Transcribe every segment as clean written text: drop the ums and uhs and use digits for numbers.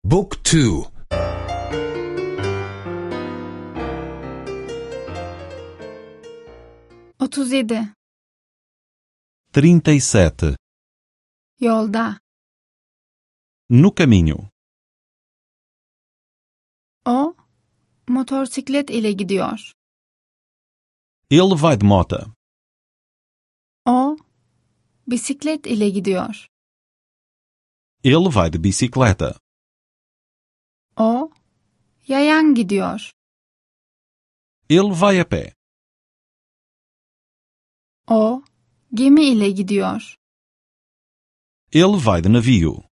Book 2. 37. 37. Yolda. No caminho. O motosiklet ile gidiyor. Ele vai de moto. O bisiklet ile gidiyor. Ele vai de bicicleta. O yayan gidiyor. Ele vai a pé. O gemi ile gidiyor. Ele vai de navio.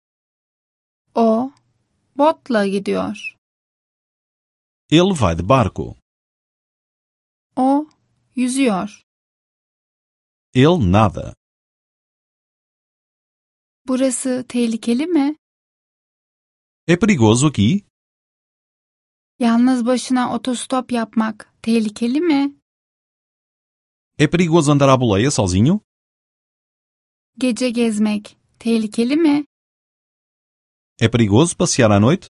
O botla gidiyor. Ele vai de barco. O yüzüyor. Ele nada. Burası tehlikeli mi? É perigoso aqui? Yalnız başına otostop yapmak tehlikeli mi? É perigoso andar à boleia sozinho? Gece gezmek tehlikeli mi? É perigoso passear à noite?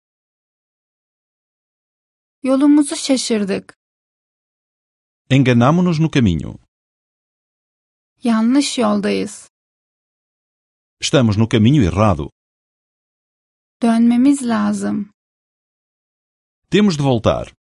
Yolumuzu şaşırdık. Enganamo-nos no caminho. Yanlış yoldayız. Estamos no caminho errado. Dönmemiz lazım. Temos de voltar.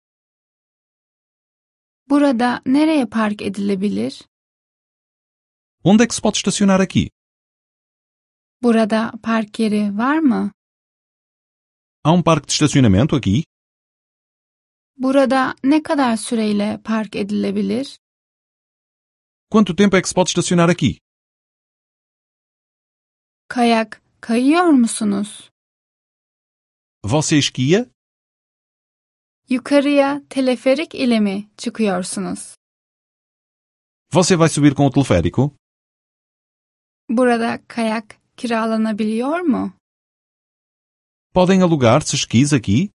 Burada nereye park edilebilir? Onde é que se pode estacionar aqui? Burada park yeri var mı? Há parque de estacionamento aqui? Burada ne kadar süreyle park edilebilir? Quanto tempo é que se pode estacionar aqui? Kayak kayıyor musunuz? Você esquia? Yukarıya teleferik ile mi çıkıyorsunuz? Você vai subir com o teleférico? Burada kayak kiralanabiliyor mu? Podem alugar-se esquis aqui?